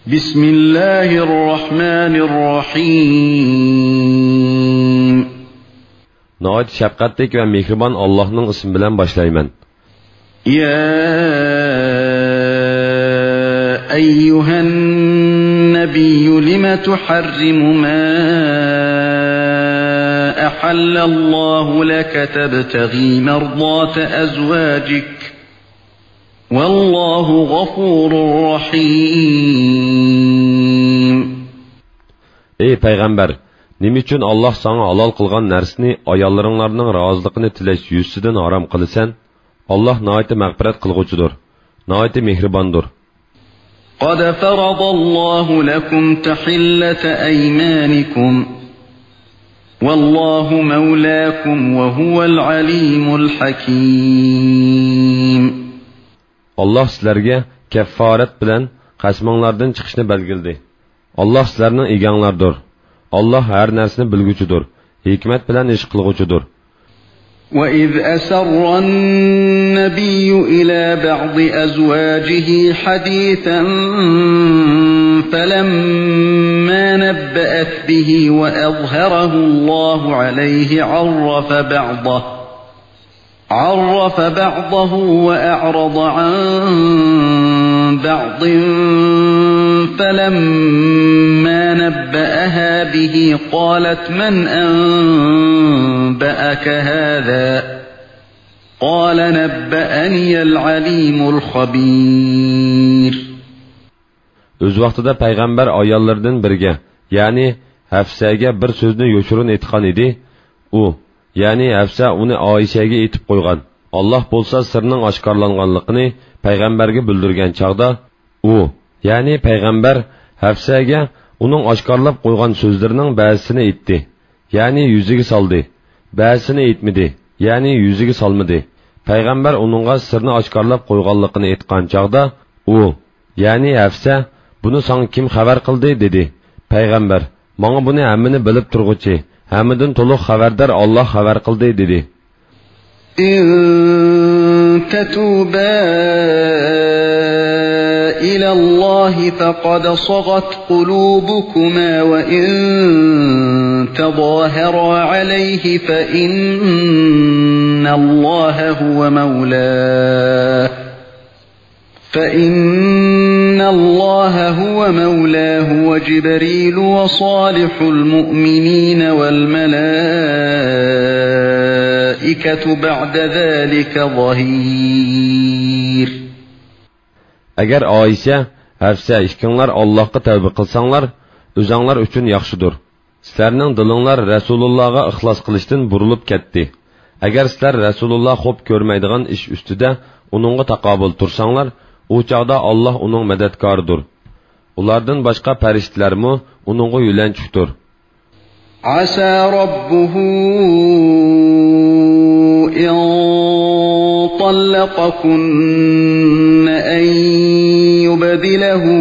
بسم الله الرحمن الرحيم نهايت şefqatlik ve mehriban Allah'ın ismi bilen başlayman. يا أيها النبي لم تحرم ما أحل الله لك تبتغي مرضات أزواجك والله غفور رحيم. Ey Peygamber! Nima uchun Alloh sana halol qilgan narsani ayollaringlarning roziligini tilash yuzidan harom qilsan? Alloh nihoyat mag'firat qilg'uchidir, nihoyat mehribondir. قد فرض الله لكم تحلة أيمانكم والله مولاكم وهو العليم الحكيم. Allah sizlarga kafforat bilan qasmonglardan chiqishni belgildi. Allah sizlarning eganglardir. Allah har narsani bilguchidir, hikmat bilan ish qilg'uchidir. وَإِذْ أَسَرَّ النَّبِيُّ إِلَى بَعْضِ أَزْوَاجِهِ حَدِيثًا فَلَمَّا نَبَّأَتْ بِهِ وَأَظْهَرَهُ اللَّهُ عَلَيْهِ عرف بعضه وأعرض عن بعض فلما نبأها به قالت من أنبأك هذا قال نبأني العليم الخبير. Öz vaqtida payg'ambar ayollardan biriga, ya'ni Hafsaga bir so'zni yo'shirin aytgan edi. U ya'ni Hafsa uni Oyshaga aytib qo'ygan. Alloh bo'lsa sirning oshkorlanganligini payg'ambarga bildirgan chaqda u ya'ni payg'ambar Hafsaga uning oshkorlab qo'ygan so'zlarining ba'zisini aytdi, ya'ni yuziga soldi. Ba'zisini aytmadi, ya'ni yuziga solmadi. Payg'ambar uningga sirni oshkorlab qo'yganligini aytgan chaqda u ya'ni Hafsa buni senga kim xabar qildi dedi. Payg'ambar menga buni hammani bilib turg'uchi Hamidun to'liq xabardor Alloh xabar qildi dedi. In tatuba ila Alloh faqad sagat qulubukuma wa in tadahara alayhi fa inna Alloha huwa mawlah فإن الله هو مولاه وجبريل وصالح المؤمنين والملائكة بعد ذلك ظهير. Agar Oyisha, Hafsa ikkinlar Allohga tavba qilsanglar, o'zinglar uchun yaxshidir. Sizlarning dilinglar Rasulullohga ixlos qilishdan burilib ketdi. Agar sizlar Rasululloh xo'p ko'rmaydigan ish ustida uningga taqobil tursanglar, u chaqda Alloh uning madadkoridir. Ulardan boshqa farishtalarmi uningga yo'lanchiqdir. Asa robbuhu in tallaqakunna an yubdilahu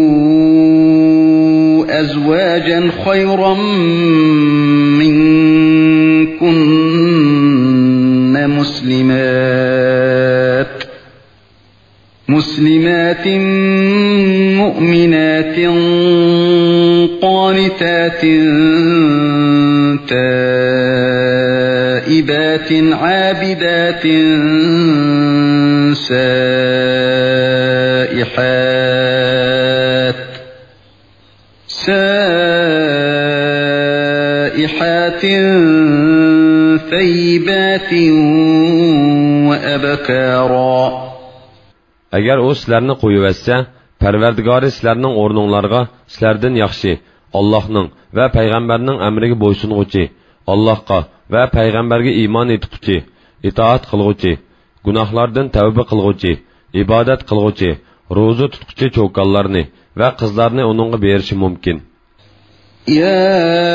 azwajan khayran minkunna مسلمات مؤمنات قانتات تائبات عابدات سائحات ثيبات وأبكارا. Agar o sizlarni qo'yib-etsa, Parvardigori sizlarning o'rninglarga sizlardan yaxshi, Allohning va payg'ambarning amriga bo'ysunuvchi, Allohga va payg'ambarga iymon etuvchi, itoat qilguvchi, gunohlardan tavba qilguvchi, ibodat qilguvchi, ro'za tutuvchi cho'konlarni va qizlarni uningga berishi mumkin. Ya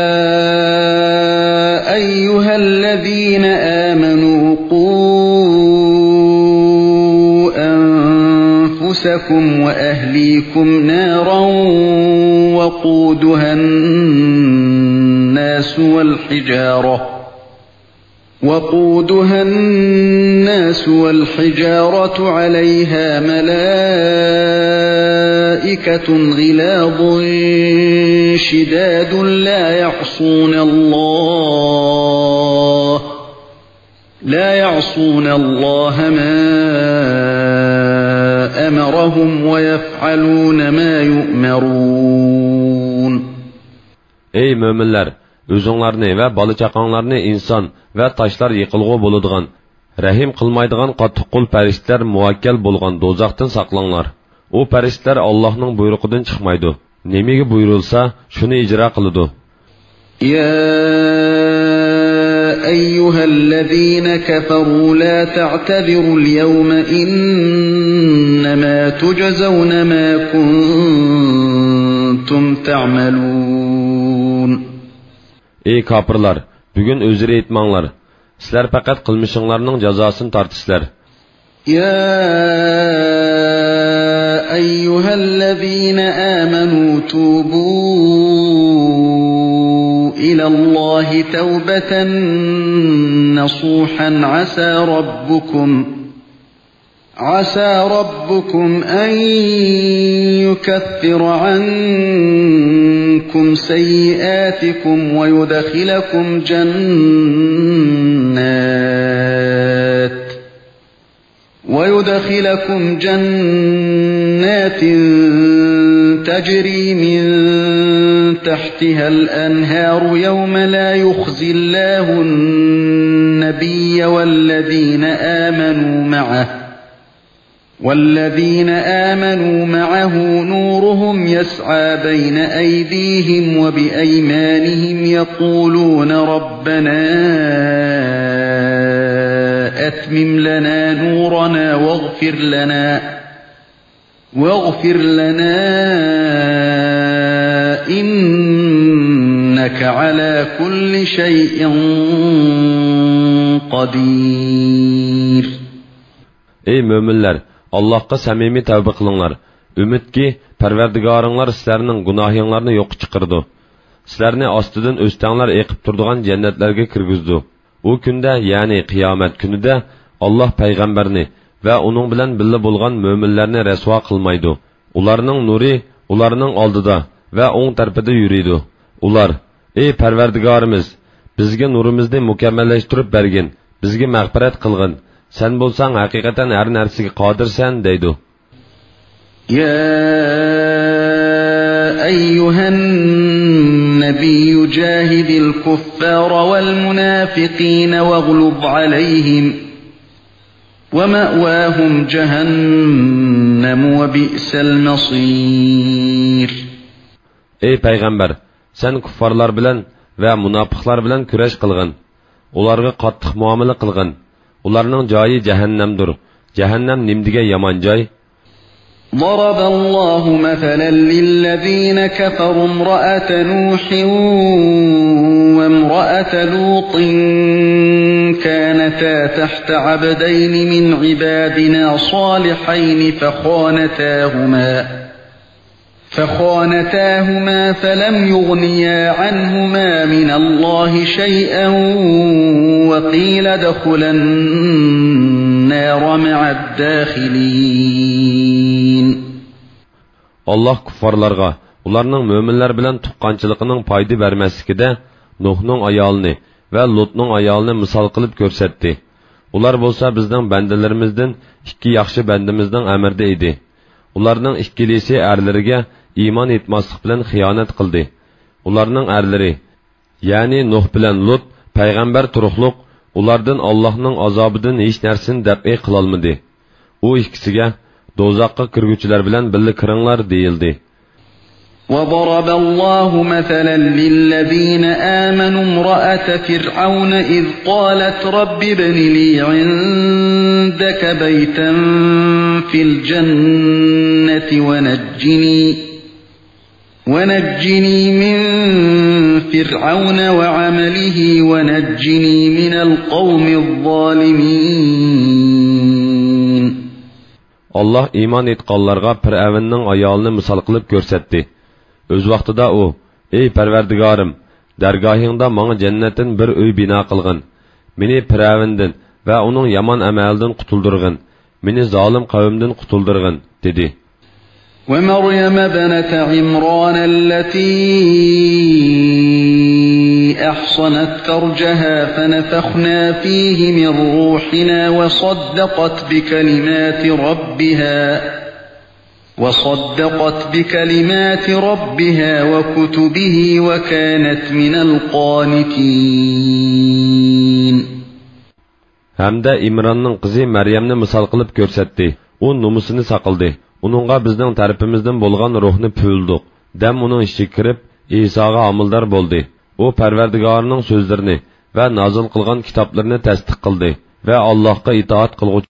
ayyuhallazina amanu أنفسكم وأهليكم نارا وقودها الناس والحجارة وقودها الناس والحجارة عليها ملائكة غلاظ شداد لا يعصون الله ما أمرهم ويفعلون ما يؤمرون. Ey müminler! Özüңlarni və balı-çaqanlarni insan və taşlar yıqılğı boluduğan, rəhim qılmaydıgan qattiq qul pəriştlər muvakkal bolğan dozaqdan saqlanlar. O pəriştlər Allah'ның buyruğudan çıxmaydı. Nemigi buyurulsa, şunu icra qılıdı. Ya eyyuhellezine keferu la ta'tazirul yevme innema tujzavne ma kuntum ta'malun. Ey kapırlar, bugün özür etmanglar. Sizler faqat qilmishinglarning jazosini tortisizlar. Ya eyyuhellezine amanu tubu ilallahi tevbeten nasuhan عسى ربكم أن يكفر عنكم سيئاتكم ويدخلكم جنات تجري من تحتها الأنهار يوم لا يخزي الله النبي والذين آمنوا معه نورهم يسعى بين أيديهم وبأيمانهم يقولون ربنا أتمم لنا نورنا واغفر لنا إنك على كل شيء قدير. Ey müminler! Allah'a samimi tövbe kılınlar. Ümit ki, Parvardigarınlar sizlerinin günahlarını yok çıkırdı. Sizlerini astıdan östenler ekip durduğun cennetlerge kirgizdi. O günde, yani kıyamet günüde, Allah peygamberini ve onun bilen billi bulgan müminlerini resva kılmaydı. Ularının nuri, ularının aldıda ve on tarafıda yürüydü. Ular, ey Parvardigarimiz, bizge nurimizni mükemmelleştirip bergin, bizge mağfiret kılgın. Sen bolsan hakikaten her nersige qadirsen deydi. Ya eyyuhen nebiyyü cahidil kuffara vel münafikine veglub aleyhim ve me'vâhum cehennem ve bi'sel masir. Ey peygamber, sen kuffarlar bilen ve münafıklar bilen küreş kılgın. Ularga qattiq muamele kılgın. Ularning joyi jahannamdir. Jahannam nimdiga yomon joy. ضرب الله مثلا للذين كفروا امرأة نوح وامرأة لوط كانتا تحت عبدين من عبادنا صالحين فخانتاهما فلم يغنيا عنهما من الله شيئا وقيل ادخلا النار مع الداخلين. Allah kuffarlarga, ularning müminler bilen tuqqançılıqının paydı vermeslikide Nuh'nun ayalını ve Lut'nun ayalını misal kılıp görsetti. Ular bolsa bizden bendelerimizden iki yaxşı bendimizden emirde idi. Ularning ikkilisi erleriga iman etmaslik bilan xiyonat qildi. Ularning erleri, yani Nuh bilan Lut payg'ambar turuqliq, ulardan Allohning azobidan hech narsani daf'i qila olmadi. U ikkisiga do'zaxga kirguvchilar bilan birga kiringlar deyildi. وضرب الله مثلا للذين آمنوا امرأة فرعون إذ قالت رب ابن لي عندك بيتا في الجنة ونجني من فرعون وعمله ونجني من القوم الظالمين. Allah iman etqanlarga Firavunning ayolini misal qilib ko'rsatdi. Öz vaqtida u, ey Parvardigorim, dargohingda menga jannatdan bir uy bino qilgin. meni Firavundan va uning yomon amalidan qutuldirgin, meni zolim qavmdan qutuldirgin, dedi. ومريم ابنة عمران التي أحصنت فرجها فنفخنا فيه من روحنا وصدقت بكلمات ربها وكتبه وكانت من القانتين. Hamda İmranның qızı Maryamni misal qilib ko'rsatdi. U nomusini saqildi. Uningga bizning tarafimizdan bo'lgan ruhni puldik. Dam uning ishiga kirib, Isoga homildor bo'ldi. U Parvardigorning so'zlarini va nozil qilgan kitoblarini tasdiq qildi va Allohga itoat qilguvchi